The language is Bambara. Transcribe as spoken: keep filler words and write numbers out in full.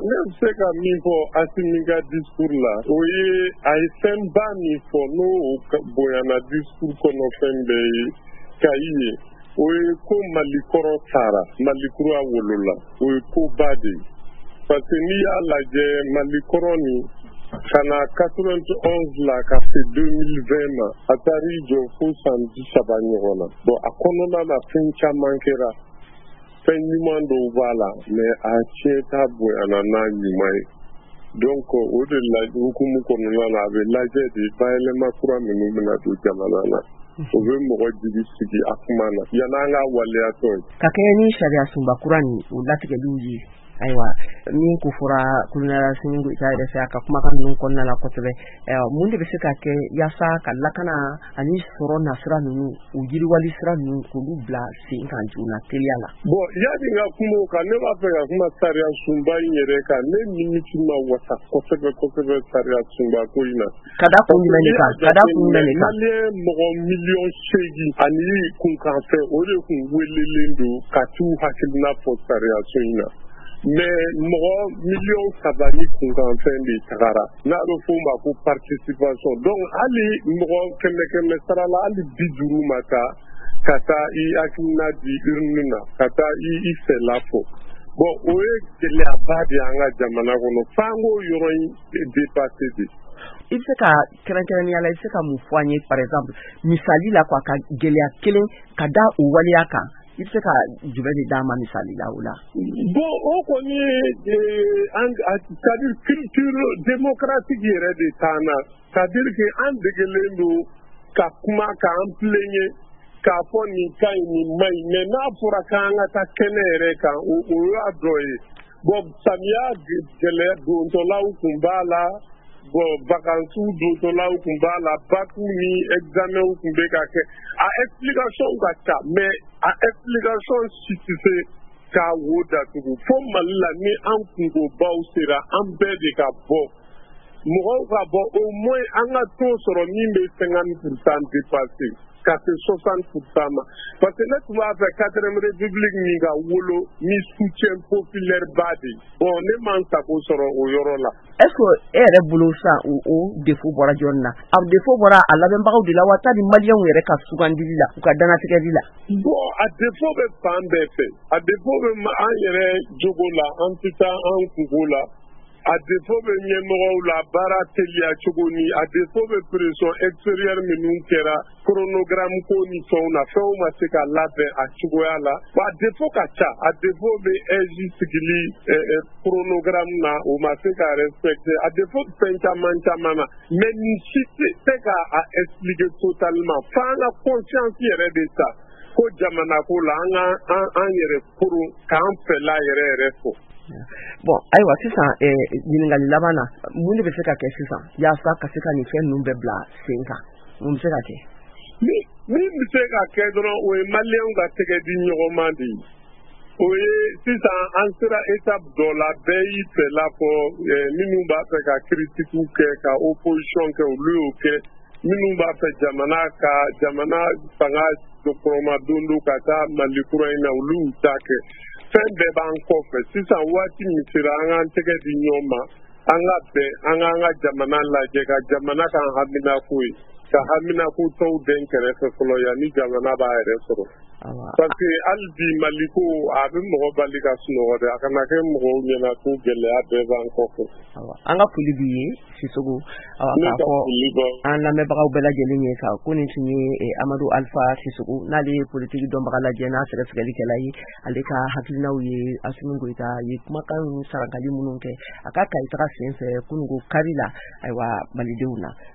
ne bɛ se ka min fɔ Asimi ka discours la o ye a ye fɛnba min fɔ n'o bonyana discours kɔnɔ fɛn bɛɛ ye Kayi ye o ye ko Mali kɔrɔ taara Mali kura wolola o ye koba de ye parce que n'i y'a lajɛ Mali kɔrɔ ni kana quatre-vingt-onze la ka se deux mille vingt ma a taar'i jɔ fo san bi saba ɲɔgɔn na bon a kɔnɔna na fɛn caman kɛra fɛn ɲuman dɔw b'a la mais a tiɲɛta bonyana n'a ɲuman ye donc o de la hukumu kɔnɔna na a bɛ lajɛ de bayɛlɛma kura minnu bɛna don jamana na o bɛ mɔgɔ jigi sigi a kuma na yan'an ka waliyatɔ ye ka kɛɲɛ ni sariya sunba kura ni o latigɛliw ye ayiwa min ko fɔra Kolonɛl Asimi Goyita yɛrɛ fɛ a ka kumakan ninnu kɔnɔna la kosɛbɛ mun de bɛ se ka kɛ yaasa ka lakana ani sɔrɔ nasira ninnu o yiriwali sira ninnu k'olu bila sen kan joona teliya la bon yani n ka kuma o kan ne b'a fɛ ka kuma sariya sunba in yɛrɛ kan ne nimisi ma wasa kosɛbɛ kosɛbɛ sariya sunba ko in na ka da kun jumɛn de kan ka da kun jumɛn de kan Maliyɛn mɔgɔ miliyɔn seegin ani kunkanfɛn o de kun welelen don ka t'u hakilina fɔ sariya so in na mais mɔgɔ miliyɔn saba ni kunkanfɛn de tagara n'a bɛ f'o ma ko participation donc hali mɔgɔ kɛmɛ kɛmɛ sara la hali bi duuru ma taa ka taa i hakilina di urne na ka taa i i fɛla fɔ bon o ye gɛlɛyaba de ye an ka jamana kɔnɔ f'an k'o yɔrɔ in dépassé de i bɛ se ka kɛrɛnkɛrɛnnenya la i bɛ se ka mun fɔ an ye par exemple misali la quoi ka gɛlɛya kelen ka da o waleya kan i bɛ se ka jumɛn de d'a ma misali la o la bon o kɔni ye c'est-à-dire culture démocratique yɛrɛ de t'an na c'est-à-dire que an degelen don ka kuma k'an plaignre k'a fɔ nin ka ɲi nin man ɲi mais n'a fɔra k'an ka taa kɛnɛ yɛrɛ kan o y'a dɔ ye bon samiya gɛlɛya dontɔlaw kun b'a la bon vacances dontɔlaw kun b'a la bac ni examen kun bɛ ka kɛ a explication ka ca mais a explication si tɛ se k'a wo datugu fo Mali la ni an kungobaw sera an bɛɛ de ka bɔ mɔgɔw ka bɔ au moins an ka taux sɔrɔ min bɛ cinquante pour cent dépassé ka se soixante pour cent ma parce que ne tun b'a fɛ quatrième république min ka wolo ni soutien populaire ba de bon ne man sago sɔrɔ o yɔrɔ la est ce que e yɛrɛ bolo sa o o défaut bɔra jɔni na a défaut bɔra a labɛnbagaw de la wa t'a di maliyɛnw yɛrɛ ka sugandili la u ka danatigɛli la bon a défaut bɛ fan bɛɛ fɛ a défaut bɛ an yɛrɛ jogo la an tɛ taa an kungo la a défaut bɛ ɲɛmɔgɔw la baara teliya cogo ni a défaut bɛ pression extérieure minnu kɛra chronogramme ko ni fɛnw na fɛnw ma se ka labɛn a cogoya la a défaut ka ca a défaut bɛ heji sigili chronogramme na o ma se ka respecter a défaut fɛn caman caman na mais nin si tɛ ka a expliquer totalement f'an ka conscience yɛrɛ de ta ko jamana ko la an ka an yɛrɛ koron k'an fɛla yɛrɛ yɛrɛ fɔ bon ayiwa sisan ɲininkali laban na mun de bɛ se ka kɛ sisan yaasa ka se ka nin fɛn ninnu bɛɛ bila sen kan mun bɛ se ka kɛ min bɛ se ka kɛ dɔrɔn o ye maliyɛnw ka tɛgɛ di ɲɔgɔn ma de ye o ye sisan an sera étape dɔ la bɛɛ y'i fɛla fɔ minnu b'a fɛ ka critique kɛ ka opposition kɛ olu y'o kɛ minnu b'a fɛ jamana ka jamana fanga kɔrɔma don do ka taa Mali kura in na olu y'u ta kɛ fɛn bɛɛ b'an kɔfɛ sisan waati min sera an k'an tɛgɛ di ɲɔgɔn ma an ka bɛn an k'an ka jamana lajɛ ka jamana kan haminako ye ka haminako tɔw den kɛrɛfɛ fɔlɔ yanni jamana b'a yɛrɛ sɔrɔ parce que hali bi Mali ko a bɛ mɔgɔ bali ka sunɔgɔ dɛ a kana kɛ mɔgɔw ɲɛna ko gɛlɛya bɛɛ b'an kɔfɛ an ka foli b'i ye Sisoko k'a fɔ an lamɛnbagaw bɛɛ lajɛlen ye ka ko nin tun ye Amadu Alifa Sisoko n'ale ye politiki dɔnbaga lajɛ n'a sɛgɛsɛgɛlikɛla ye ale ka hakilinaw ye Asimi Goyita ye kumakan sarankali minnu kɛ a ka kayitaga sen fɛ kununko kari la ayiwa malidenw na